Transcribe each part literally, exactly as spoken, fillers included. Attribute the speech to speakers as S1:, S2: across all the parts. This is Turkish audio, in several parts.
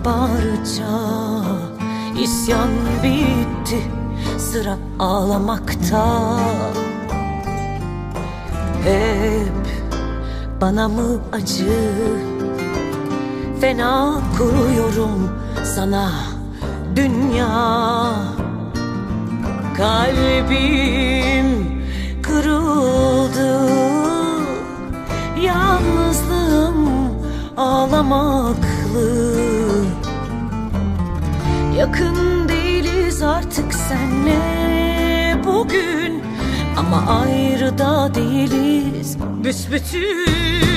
S1: paramparça. İsyan bitti, sıra ağlamakta. Hep bana mı acı? Fena kuruyorum sana dünya. Kalbim kırıldı, yalnızlığım ağlamaklı. Yakın değiliz artık senle bugün, ama ayrı da değiliz büsbütün.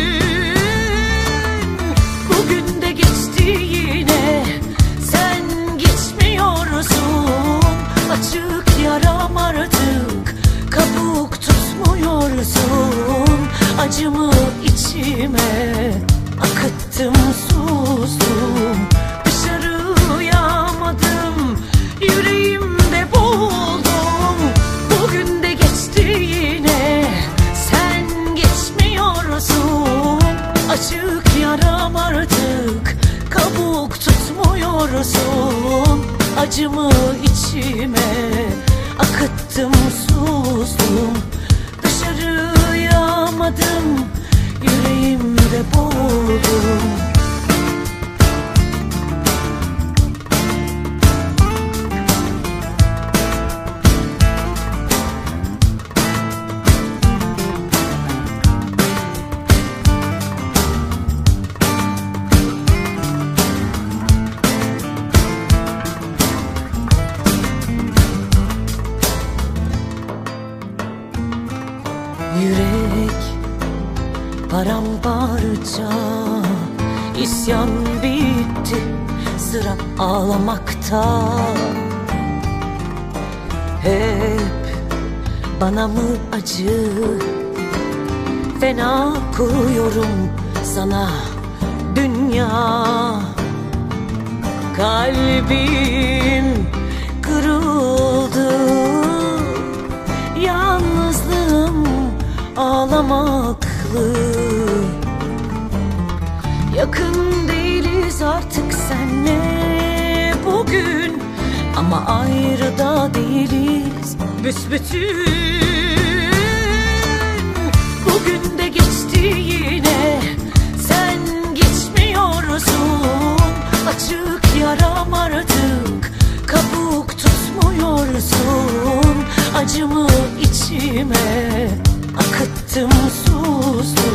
S1: Bugün de geçti yine, sen gitmiyorsun. Açık yaram artık, kabuk tutmuyorsun. Acımı içime akıttım, sustum. Dışarıyamadım, yüreğimde boğuldum. Bugün de geçti yine, sen geçmiyorsun. Açık yaram artık, kabuk tutmuyorsun. Acımı içime akıttım, sustum. Dışarıyamadım, yüreğimde boğuldum. Yürek paramparça, isyan bitti, sıra ağlamakta. Hep bana mı acı? Fena kuruyorum sana dünya. Kalbim kırıldı, yalnızlığım ağlamaklı. Yakın değiliz artık senle bugün, ama ayrı da değiliz büsbütün. Bugün de geçti yine, sen geçmiyorsun. Açık yaram artık, kabuk tutmuyorsun. Acımı içime akıttım, sustum.